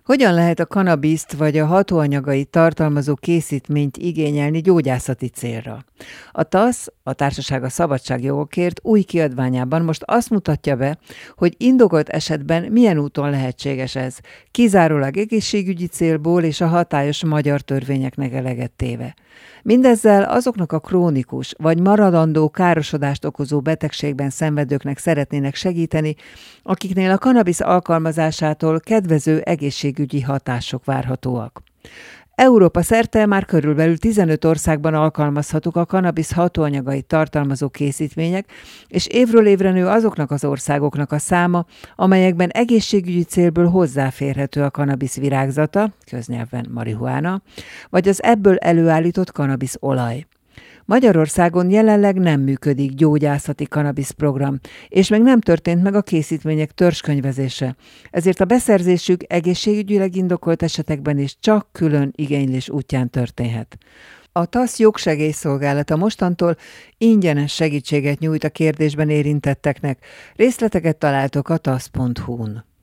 Hogyan lehet a kannabiszt vagy a hatóanyagait tartalmazó készítményt igényelni gyógyászati célra? A TASZ, a Társaság a Szabadságjogokért új kiadványában most azt mutatja be, hogy indokolt esetben milyen úton lehetséges ez, kizárólag egészségügyi célból és a hatályos magyar törvényeknek eleget téve. Mindezzel azoknak a krónikus vagy maradandó károsodást okozó betegségben szenvedőknek szeretnének segíteni, akiknél a kannabisz alkalmazásától kedvező egészségügyi hatások várhatóak. Európa szerte már körülbelül 15 országban alkalmazhatók a kannabisz hatóanyagait tartalmazó készítmények, és évről évre nő azoknak az országoknak a száma, amelyekben egészségügyi célból hozzáférhető a kannabisz virágzata, köznyelven marihuána, vagy az ebből előállított kannabisz olaj. Magyarországon jelenleg nem működik gyógyászati kannabisz program, és még nem történt meg a készítmények törzskönyvezése, ezért a beszerzésük egészségügyileg indokolt esetekben is csak külön igénylés útján történhet. A TASZ jogsegélyszolgálata mostantól ingyenes segítséget nyújt a kérdésben érintetteknek. Részleteket találtok a tasz.hu-n.